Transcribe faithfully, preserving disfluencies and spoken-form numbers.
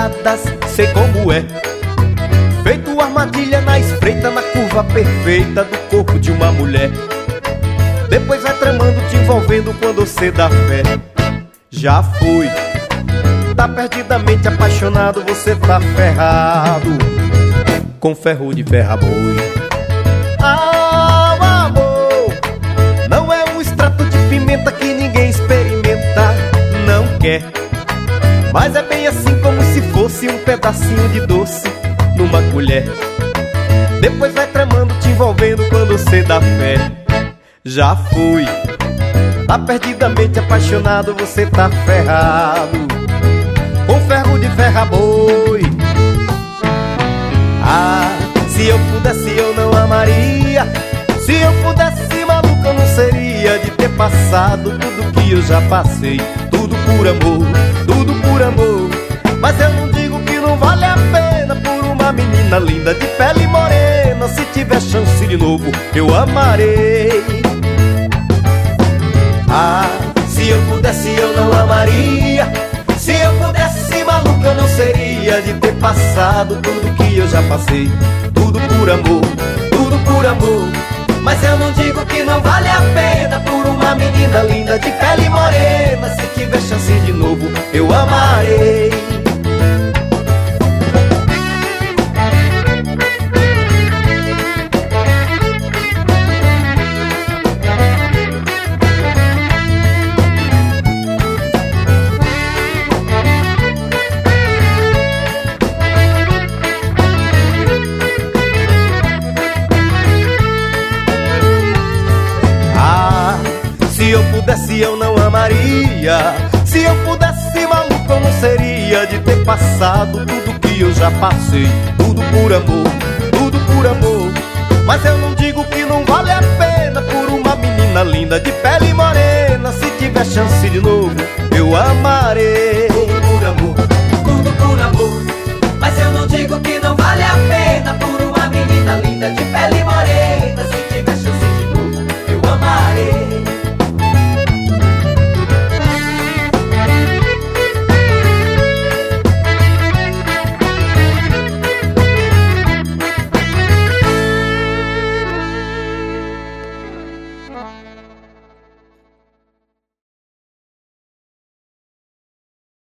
enredadas, sei como é. Feito armadilha na espreita, na curva perfeita do corpo de uma mulher. Depois vai tramando, te envolvendo quando você dá fé. Já fui, tá perdidamente apaixonado, você tá ferrado com ferro de ferra-boi. Ah, o amor não é um extrato de pimenta que ninguém experimenta, não quer. Mas é bem assim, como se fosse um pedacinho de doce numa colher. Depois vai tramando, te envolvendo quando você dá fé. Já fui, tá perdidamente apaixonado, você tá ferrado com ferro de ferra-boi. Ah, se eu pudesse eu não amaria. Se eu pudesse, maluco, eu não seria de ter passado tudo que eu já passei. Tudo por amor, tudo por amor. Mas eu não digo que não vale a pena por uma menina linda de pele morena. Se tiver chance de novo, eu amarei. Ah, se eu pudesse eu não amaria. Se eu pudesse, maluco, eu não seria de ter passado tudo que eu já passei. Tudo por amor, tudo por amor. Mas eu não digo que não vale a pena por uma menina linda de pele morena. Se tiver chance de novo, eu amarei. Se eu pudesse eu não amaria. Se eu pudesse, maluco, eu não seria de ter passado tudo que eu já passei. Tudo por amor, tudo por amor. Mas eu não digo que não vale a pena por uma menina linda de pele morena. Se tiver chance de novo, eu amarei. Tudo por amor, tudo por amor. Mas eu não digo que não vale